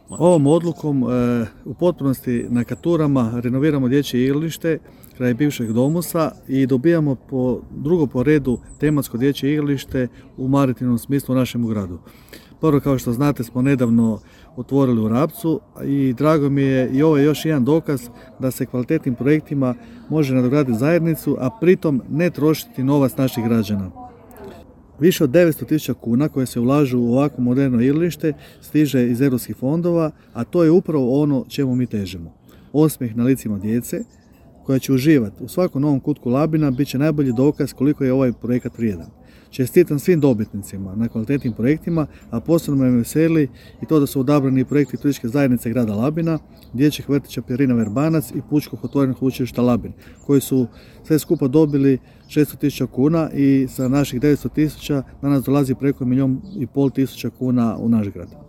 Ovom odlukom u potpunosti na Katurama renoviramo dječje igralište kraj bivšeg domusa i dobijamo drugo po redu tematsko dječje igralište u maritimnom smislu u našem gradu. Prvo, kao što znate, smo nedavno otvorili u Rapcu i drago mi je i ovo je još jedan dokaz da se kvalitetnim projektima može nadograditi zajednicu, a pritom ne trošiti novac naših građana. Više od 900.000 kuna koje se ulažu u ovako moderno igralište stiže iz europskih fondova, a to je upravo ono čemu mi težimo. Osmijeh na licima djece koja će uživati u svakom novom kutku Labina bit će najbolji dokaz koliko je ovaj projekat vrijedan. Čestitam svim dobitnicima na kvalitetnim projektima, a posebno me veseli i to da su odabrani projekti turističke zajednice grada Labina, dječjih vrtića Pirina Verbanac i Pučkog otvorenog učilišta Labin, koji su sve skupa dobili 600.000 kuna i sa naših 900.000 danas dolazi preko 1,5 milijuna kuna u naš grad.